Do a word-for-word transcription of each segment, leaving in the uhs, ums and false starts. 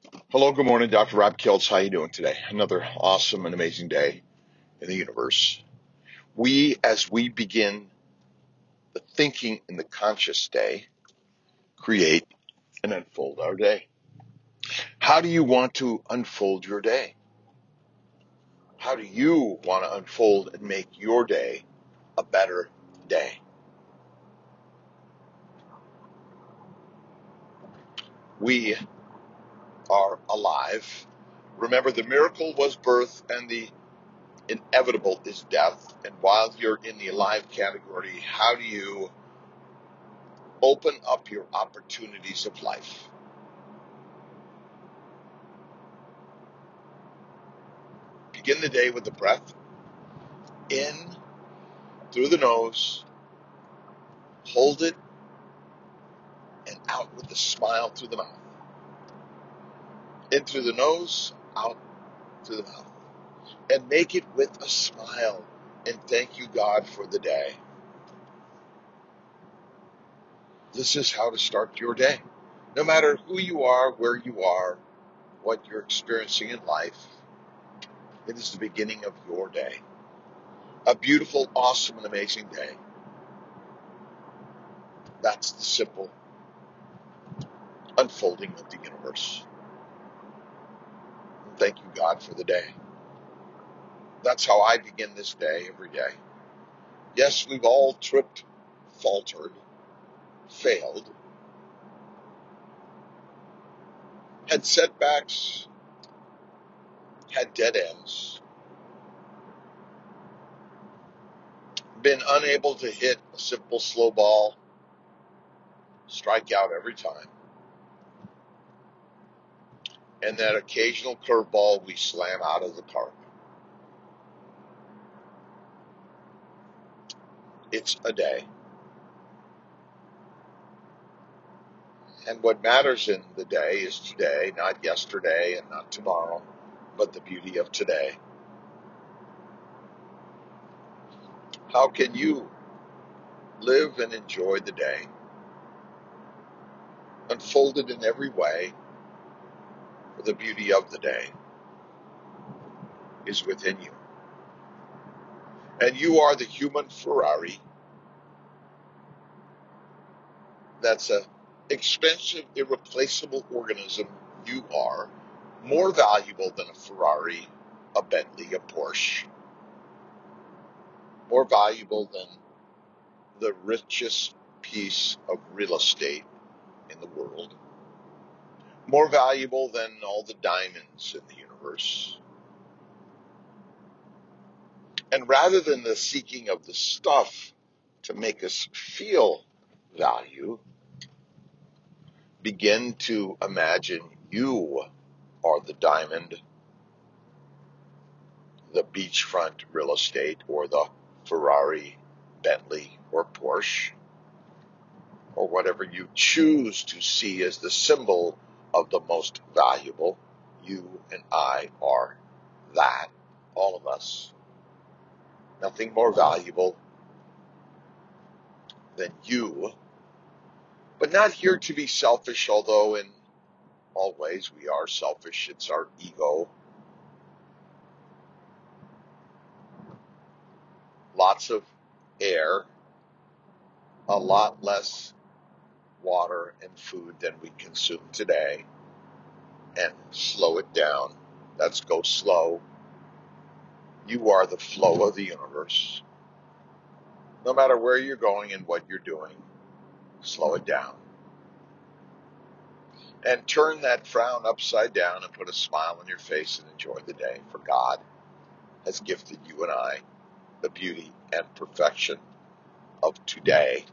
Hello, good morning, Doctor Rob Kiltz. How you doing today? Another awesome and amazing day in the universe. We, as we begin the thinking in the conscious day, create and unfold our day. How do you want to unfold your day? How do you want to unfold and make your day a better day? We are alive. Remember, the miracle was birth and the inevitable is death. And while you're in the alive category, how do you open up your opportunities of life? Begin the day with the breath in through the nose, hold it, and out with a smile through the mouth. In through the nose, out through the mouth. And make it with a smile. And thank you, God, for the day. This is how to start your day. No matter who you are, where you are, what you're experiencing in life, it is the beginning of your day. A beautiful, awesome, and amazing day. That's the simple unfolding of the universe. Thank you, God, for the day. That's how I begin this day every day. Yes, we've all tripped, faltered, failed, had setbacks, had dead ends, been unable to hit a simple slow ball, strike out every time, and that occasional curveball we slam out of the park. It's a day. And what matters in the day is today, not yesterday and not tomorrow, but the beauty of today. How can you live and enjoy the day, unfolded in every way, for the beauty of the day is within you? And you are the human Ferrari. That's an expensive, irreplaceable organism. You are more valuable than a Ferrari, a Bentley, a Porsche. More valuable than the richest piece of real estate in the world. More valuable than all the diamonds in the universe. And rather than the seeking of the stuff to make us feel value, begin to imagine you are the diamond, the beachfront real estate, or the Ferrari, Bentley, or Porsche, or whatever you choose to see as the symbol of the most valuable. You and I are that, all of us. Nothing more valuable than you, but not here to be selfish, although in all ways we are selfish. It's our ego. Lots of air, a lot less water and food than we consume today, and slow it down. Let's go slow. You are the flow of the universe. No matter where you're going and what you're doing, slow it down. And turn that frown upside down and put a smile on your face and enjoy the day. For God has gifted you and I the beauty and perfection of today.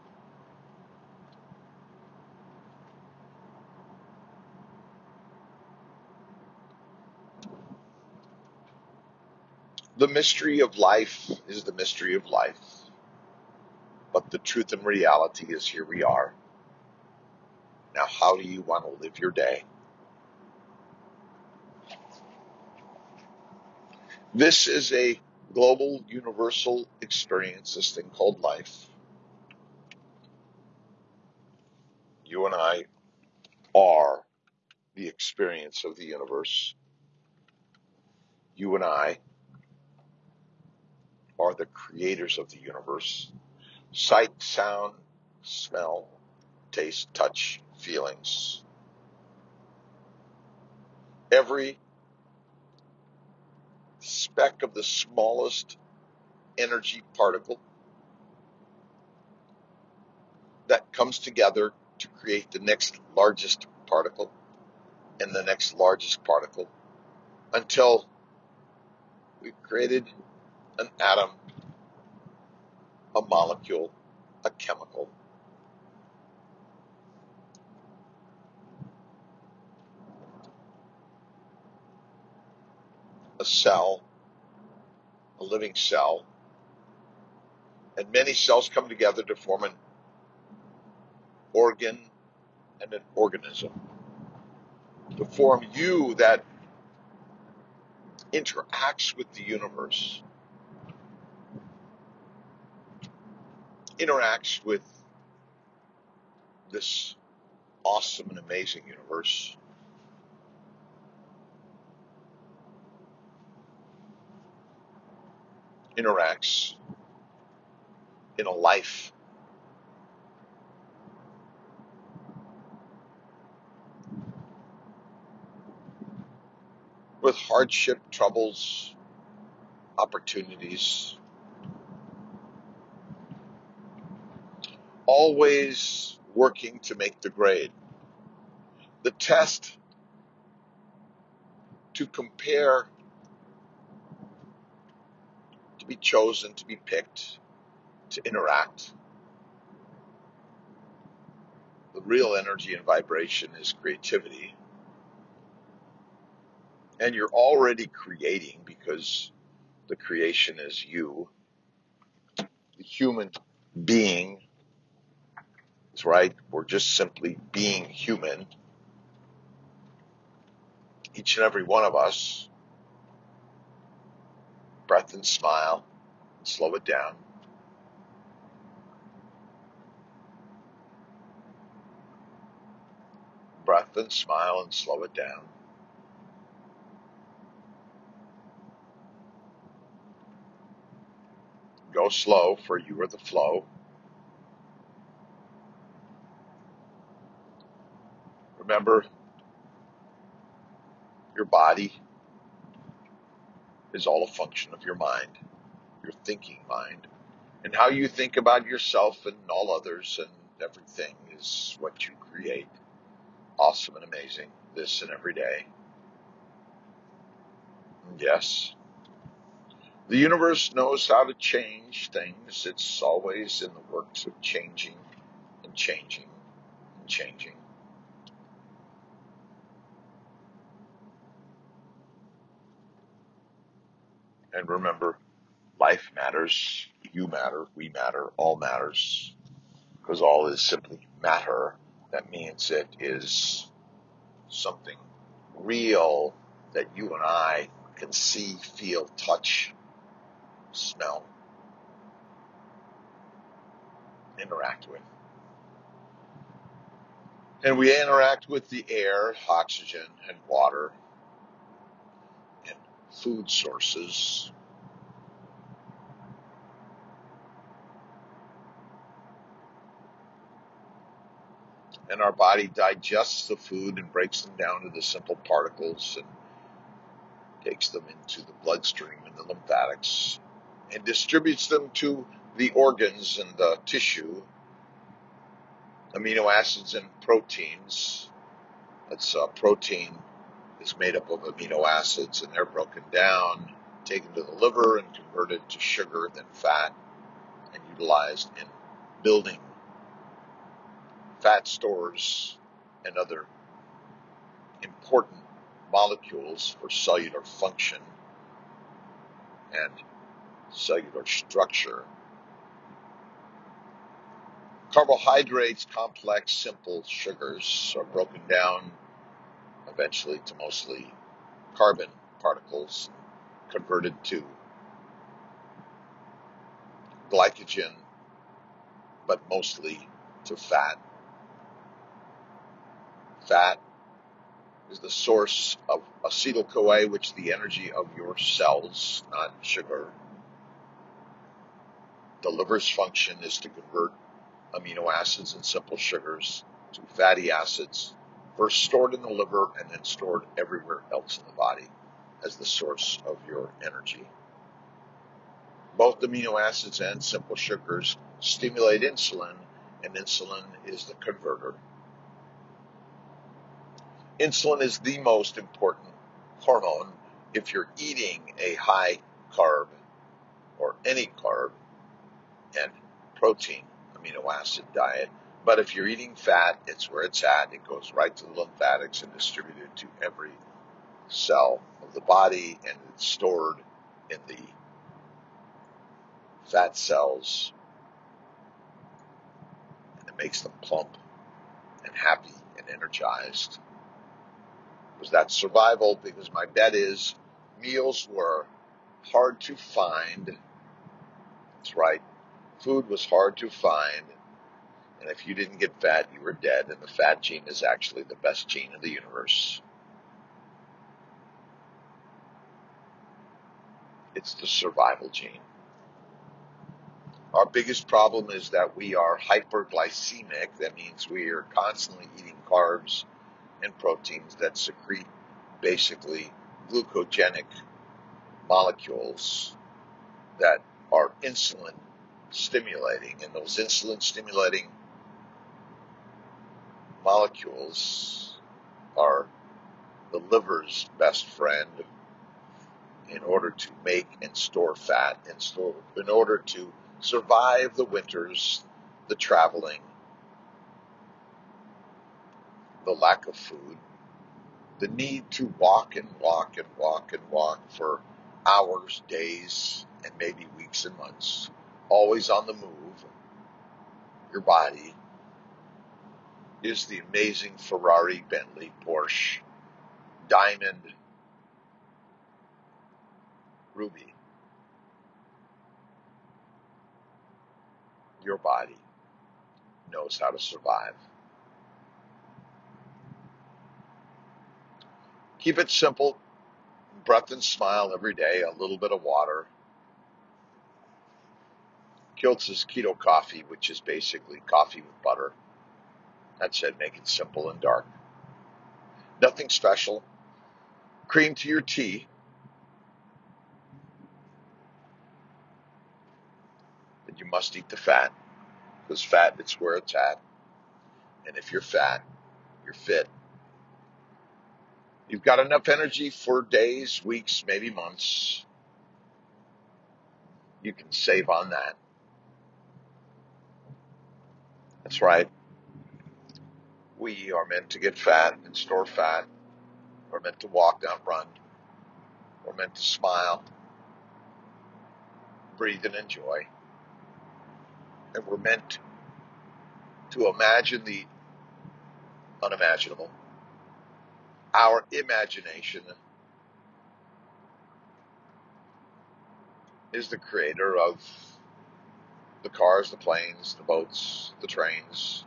The mystery of life is the mystery of life. But the truth and reality is here we are. Now, how do you want to live your day? This is a global, universal experience, this thing called life. You and I are the experience of the universe. You and I are the creators of the universe. Sight, sound, smell, taste, touch, feelings. Every speck of the smallest energy particle that comes together to create the next largest particle and the next largest particle until we've created an atom, a molecule, a chemical. A cell, a living cell, and many cells come together to form an organ and an organism, to form you that interacts with the universe, interacts with this awesome and amazing universe, interacts in a life with hardship, troubles, opportunities, always working to make the grade. The test to compare, to be chosen, to be picked, to interact. The real energy and vibration is creativity. And you're already creating because the creation is you. The human being is right. We're just simply being human. Each and every one of us. Breath and smile. Slow it down. Breath and smile and slow it down. Go slow, for you are the flow. Remember, your body is all a function of your mind, your thinking mind. And how you think about yourself and all others and everything is what you create. Awesome and amazing, this and every day. And yes, the universe knows how to change things. It's always in the works of changing and changing and changing. And remember, life matters, you matter, we matter, all matters, because all is simply matter. That means it is something real that you and I can see, feel, touch, smell, interact with. And we interact with the air, oxygen, and water, and food sources. And our body digests the food and breaks them down into simple particles and takes them into the bloodstream and the lymphatics and distributes them to the organs and the tissue, amino acids and proteins. That's uh, protein is made up of amino acids, and they're broken down, taken to the liver and converted to sugar, then fat, and utilized in building fat stores and other important molecules for cellular function and cellular structure. Carbohydrates, complex, simple sugars, are broken down eventually to mostly carbon particles, converted to glycogen, but mostly to fat. Fat is the source of acetyl-CoA, which is the energy of your cells, not sugar. The liver's function is to convert amino acids and simple sugars to fatty acids, first stored in the liver and then stored everywhere else in the body as the source of your energy. Both amino acids and simple sugars stimulate insulin, and insulin is the converter. Insulin is the most important hormone if you're eating a high carb or any carb and protein amino acid diet. But if you're eating fat, it's where it's at. It goes right to the lymphatics and distributed to every cell of the body, and it's stored in the fat cells, and it makes them plump and happy and energized. Was that survival? Because my bet is meals were hard to find. That's right. Food was hard to find. And if you didn't get fat, you were dead. And the fat gene is actually the best gene in the universe. It's the survival gene. Our biggest problem is that we are hyperglycemic. That means we are constantly eating carbs and proteins that secrete basically glucogenic molecules that are insulin stimulating. And those insulin stimulating molecules are the liver's best friend in order to make and store fat, and store in order to survive the winters, the traveling, the lack of food, the need to walk and walk and walk and walk for hours, days, and maybe weeks and months, always on the move. Your body is the amazing Ferrari, Bentley, Porsche, Diamond, Ruby. Your body knows how to survive. Keep it simple. Breath and smile every day. A little bit of water. Kiltz's Keto Coffee, which is basically coffee with butter. That's it. Make it simple and dark. Nothing special. Cream to your tea. But you must eat the fat, because fat, it's where it's at. And if you're fat, you're fit. You've got enough energy for days, weeks, maybe months. You can save on that. That's right. We are meant to get fat and store fat. We're meant to walk, not run. We're meant to smile, breathe, and enjoy. And we're meant to imagine the unimaginable. Our imagination is the creator of the cars, the planes, the boats, the trains,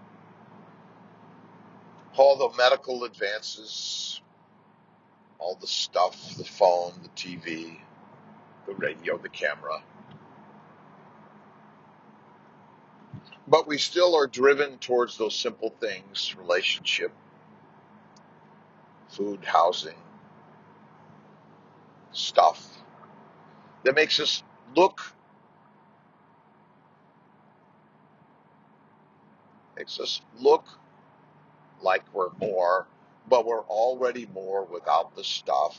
all the medical advances, all the stuff, the phone, the T V, the radio, the camera. But we still are driven towards those simple things: relationship, food, housing, stuff that makes us look, makes us look like we're more, but we're already more without the stuff.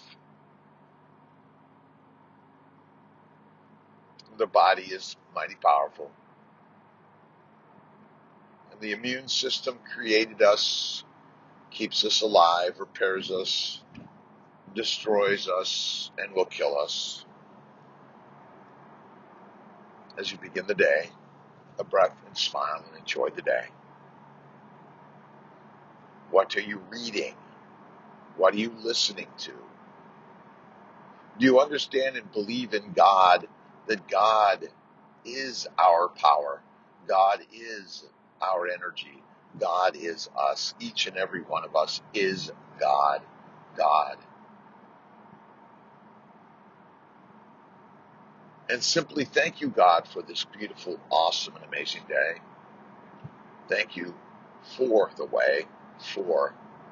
The body is mighty powerful. And the immune system created us, keeps us alive, repairs us, destroys us, and will kill us. As you begin the day, a breath and smile and enjoy the day. What are you reading? What are you listening to? Do you understand and believe in God, that God is our power? God is our energy. God is us. Each and every one of us is God, God. And simply thank you, God, for this beautiful, awesome, and amazing day. Thank you for the way, for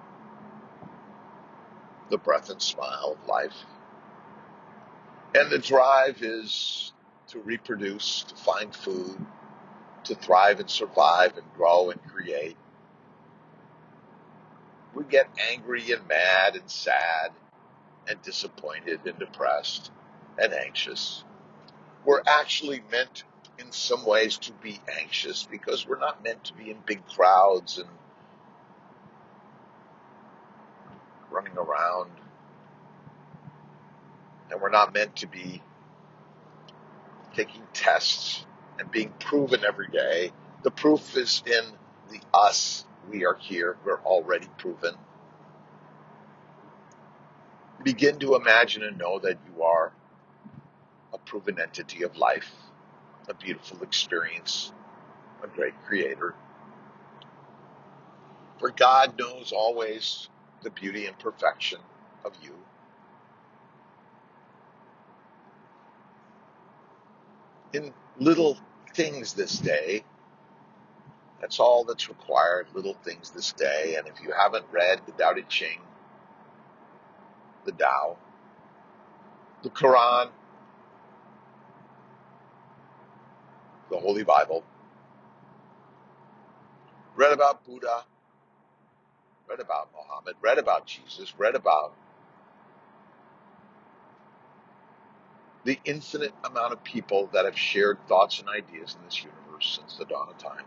the breath and smile of life. And the drive is to reproduce, to find food, to thrive and survive and grow and create. We get angry and mad and sad and disappointed and depressed and anxious. We're actually meant in some ways to be anxious because we're not meant to be in big crowds and running around. And we're not meant to be taking tests and being proven every day. The proof is in the us. We are here. We're already proven. Begin to imagine and know that you are a proven entity of life, a beautiful experience, a great creator. For God knows always the beauty and perfection of you. In little things this day, that's all that's required, little things this day. And if you haven't read the Tao Te Ching, the Tao, the Quran, the Holy Bible, read about Buddha, read about Muhammad, read about Jesus, read about the infinite amount of people that have shared thoughts and ideas in this universe since the dawn of time.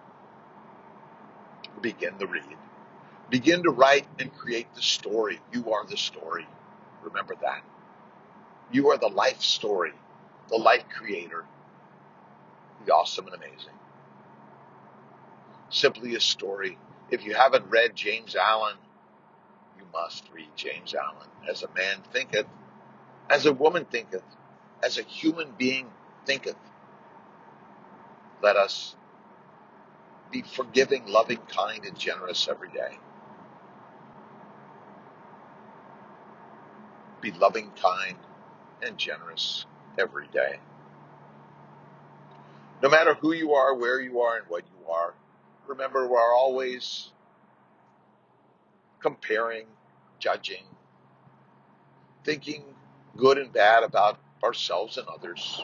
Begin to read. Begin to write and create the story. You are the story. Remember that. You are the life story, the life creator, the awesome and amazing. Simply a story. If you haven't read James Allen, you must read James Allen. As a man thinketh, as a woman thinketh, as a human being thinketh. Let us be forgiving, loving, kind, and generous every day. Be loving, kind, and generous every day. No matter who you are, where you are, and what you are, remember we're always comparing, judging, thinking good and bad about ourselves and others.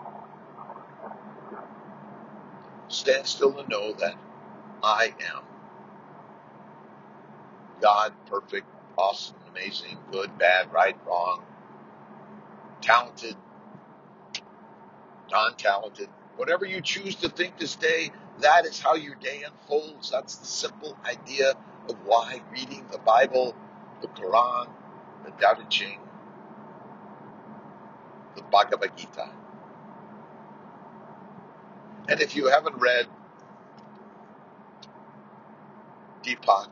Stand still and know that I am God, perfect, awesome, amazing, good, bad, right, wrong, talented, non-talented. Whatever you choose to think this day, that is how your day unfolds. That's the simple idea of why reading the Bible, the Quran, the Tao Te Ching, the Bhagavad Gita. And if you haven't read Deepak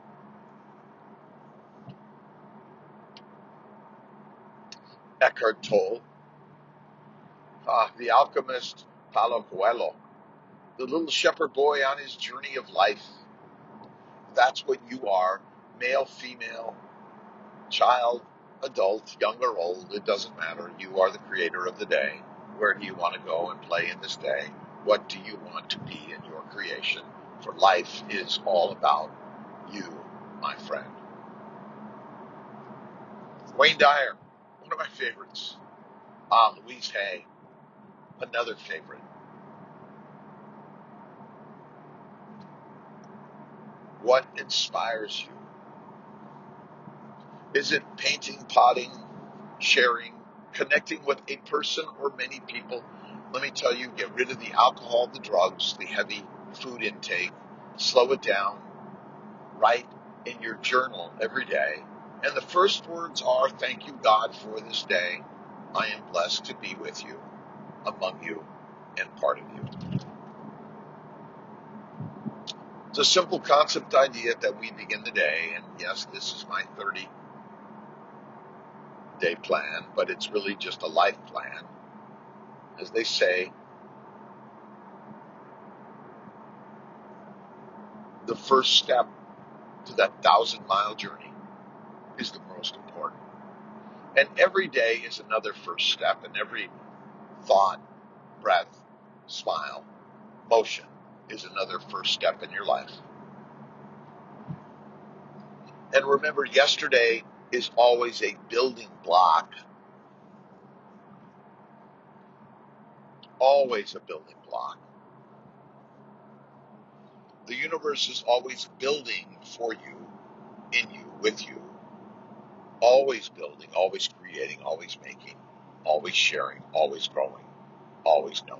Eckhart Tolle, uh, The Alchemist Paulo Coelho, the little shepherd boy on his journey of life, that's what you are, male, female, child, adult, young or old, it doesn't matter. You are the creator of the day. Where do you want to go and play in this day? What do you want to be in your creation? For life is all about you, my friend. Wayne Dyer, one of my favorites. Ah, Louise Hay, another favorite. What inspires you? Is it painting, potting, sharing, connecting with a person or many people? Let me tell you, get rid of the alcohol, the drugs, the heavy food intake, slow it down, write in your journal every day. And the first words are, thank you, God, for this day. I am blessed to be with you, among you, and part of you. It's a simple concept idea that we begin the day. And yes, this is my thirty day plan, but it's really just a life plan. As they say, the first step to that thousand mile journey is the most important. And every day is another first step, and every thought, breath, smile, motion is another first step in your life. And remember, yesterday is always a building block, always a building block. The universe is always building for you, in you, with you, always building, always creating, always making, always sharing, always growing, always knowing.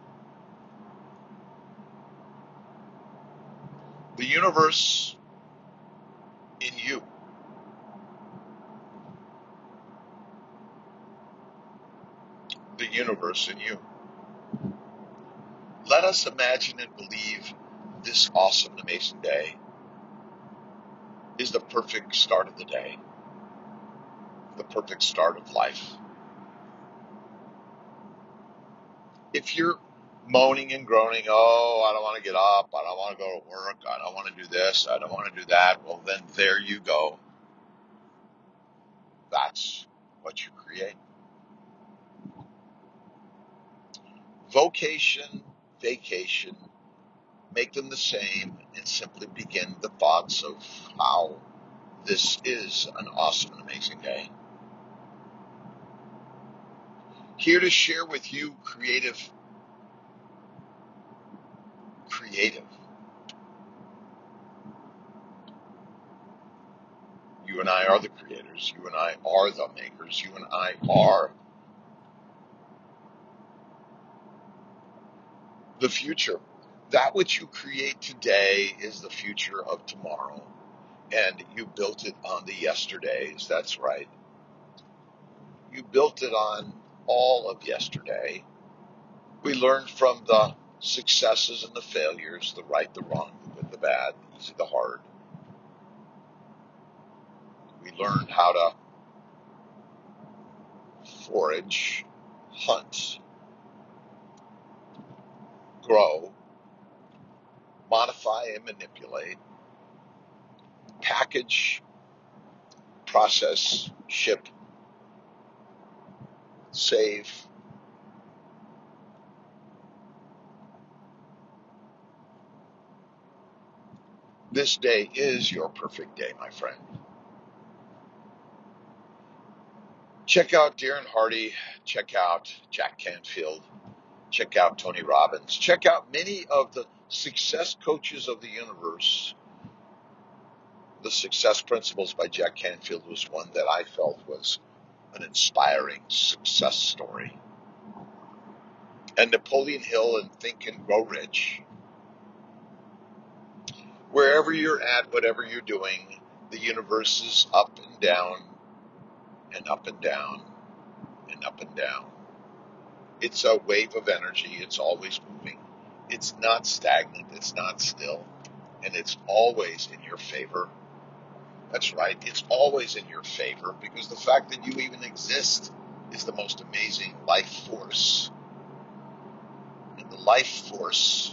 The universe in you. The universe in you. Let us imagine and believe this awesome and amazing day is the perfect start of the day, the perfect start of life. If you're moaning and groaning, oh, I don't want to get up, I don't want to go to work, I don't want to do this, I don't want to do that, well, then there you go. That's what you create. Vocation, vacation, make them the same and simply begin the thoughts of how this is an awesome and amazing day. Here to share with you creative, creative. You and I are the creators. You and I are the makers. You and I are the future. That which you create today is the future of tomorrow. And you built it on the yesterdays. That's right. You built it on all of yesterday. We learned from the successes and the failures, the right, the wrong, the good, the bad, the easy, the hard. We learned how to forage, hunt, grow, modify and manipulate, package, process, ship, save. This day is your perfect day, my friend. Check out Darren Hardy. Check out Jack Canfield. Check out Tony Robbins. Check out many of the success coaches of the universe. The Success Principles by Jack Canfield was one that I felt was an inspiring success story. And Napoleon Hill and Think and Grow Rich. Wherever you're at, whatever you're doing, the universe is up and down and up and down and up and down. It's a wave of energy. It's always moving. It's not stagnant. It's not still. And it's always in your favor. That's right. It's always in your favor because the fact that you even exist is the most amazing life force. And the life force,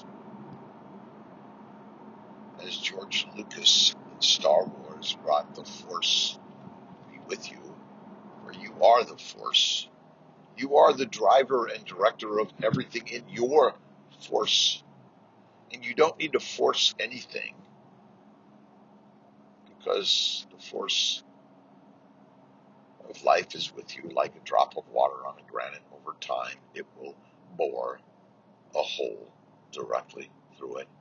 as George Lucas in Star Wars brought the force to be with you, for you are the force. You are the driver and director of everything in your force. And you don't need to force anything because the force of life is with you like a drop of water on a granite. Over time, it will bore a hole directly through it.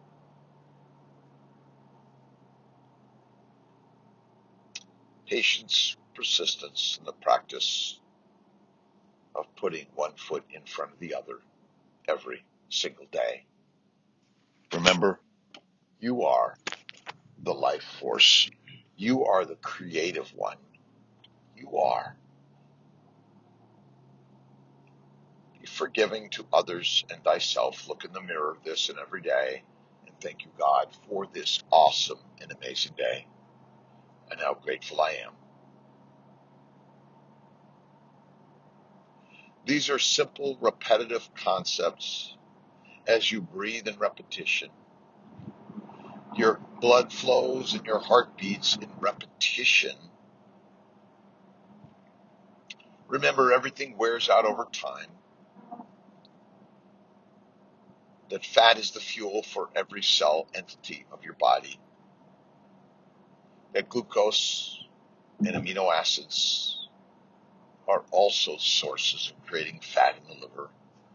Patience, persistence, and the practice of putting one foot in front of the other every single day. Remember, you are the life force. You are the creative one. You are. Be forgiving to others and thyself. Look in the mirror of this and every day and thank you, God, for this awesome and amazing day and how grateful I am. These are simple, repetitive concepts. As you breathe in repetition, your blood flows and your heart beats in repetition. Remember, everything wears out over time. That fat is the fuel for every cell entity of your body. That glucose and amino acids are also sources of creating fat in the liver.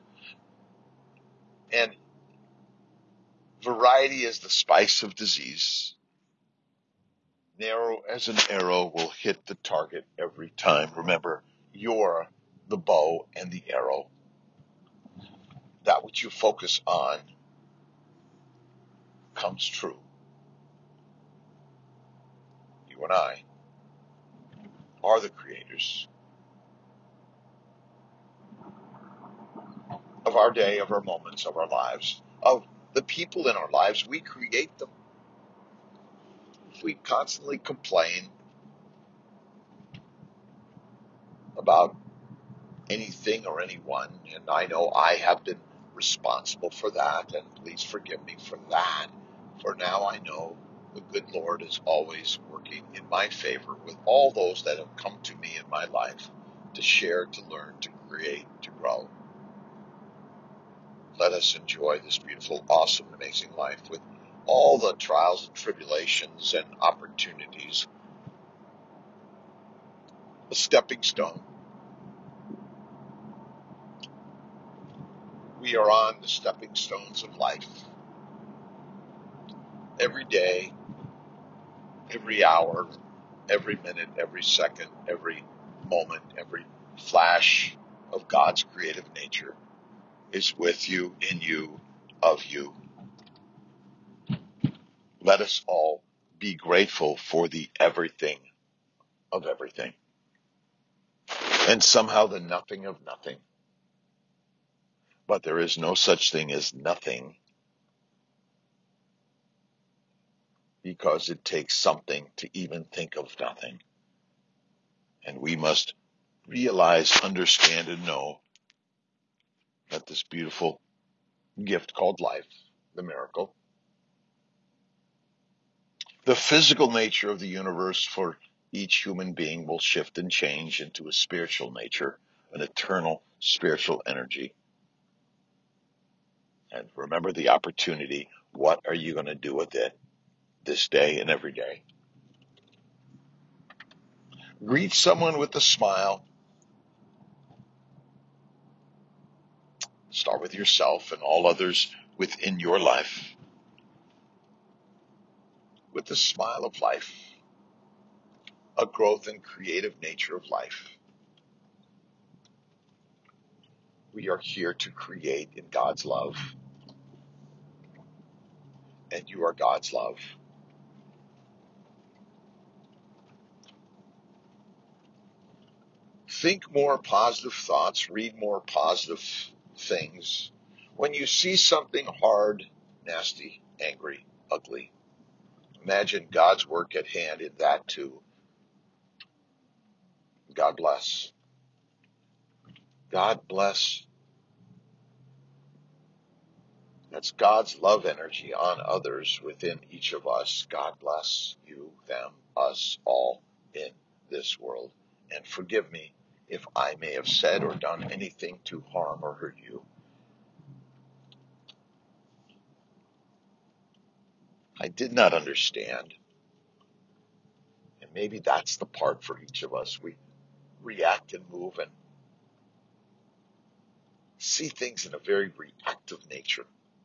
And variety is the spice of disease. Narrow as an arrow will hit the target every time. Remember, you're the bow and the arrow. That which you focus on comes true. You and I are the creators of our day, of our moments, of our lives, of the people in our lives. We create them. If we constantly complain about anything or anyone, and I know I have been responsible for that, and please forgive me for that, for now I know the good Lord is always working in my favor with all those that have come to me in my life to share, to learn, to create, to grow. Let us enjoy this beautiful, awesome, amazing life with all the trials and tribulations and opportunities. A stepping stone. We are on the stepping stones of life. Every day, every hour, every minute, every second, every moment, every flash of God's creative nature is with you, in you, of you. Let us all be grateful for the everything of everything, and somehow the nothing of nothing. But there is no such thing as nothing, because it takes something to even think of nothing. And we must realize, understand, and know that this beautiful gift called life, the miracle, the physical nature of the universe for each human being will shift and change into a spiritual nature, an eternal spiritual energy. And remember the opportunity. What are you going to do with it this day and every day? Greet someone with a smile. Start with yourself and all others within your life with the smile of life, a growth and creative nature of life. We are here to create in God's love, and you are God's love. Think more positive thoughts, read more positive things. When you see something hard, nasty, angry, ugly, imagine God's work at hand in that too. God bless. God bless. That's God's love energy on others within each of us. God bless you, them, us, all in this world. And forgive me if I may have said or done anything to harm or hurt you. I did not understand. And maybe that's the part for each of us. We react and move and see things in a very reactive nature.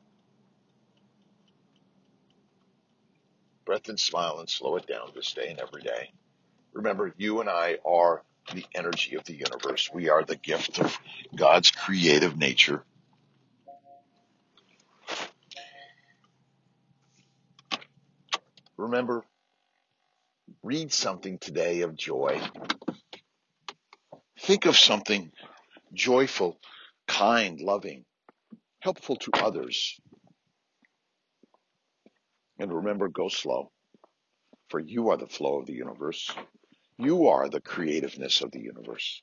Breath and smile and slow it down this day and every day. Remember, you and I are the energy of the universe. We are the gift of God's creative nature. Remember, read something today of joy. Think of something joyful, kind, loving, helpful to others. And remember, go slow, for you are the flow of the universe. You are the creativeness of the universe.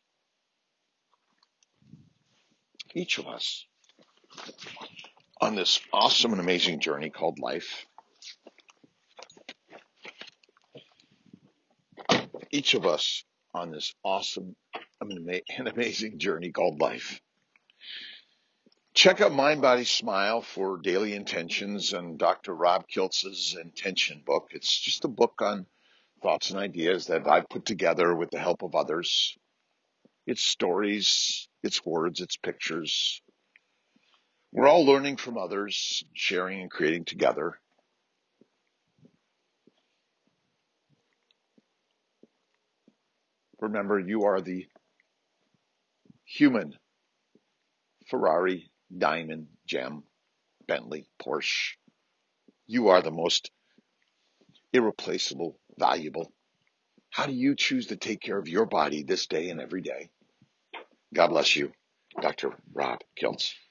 Each of us on this awesome and amazing journey called life, each of us on this awesome, an amazing journey called life. Check out Mind, Body, Smile for daily intentions and Doctor Rob Kiltz's intention book. It's just a book on thoughts and ideas that I've put together with the help of others. It's stories, it's words, it's pictures. We're all learning from others, sharing and creating together. Remember, you are the human Ferrari, Diamond, Gem, Bentley, Porsche. You are the most irreplaceable, valuable. How do you choose to take care of your body this day and every day? God bless you, Doctor Rob Kiltz.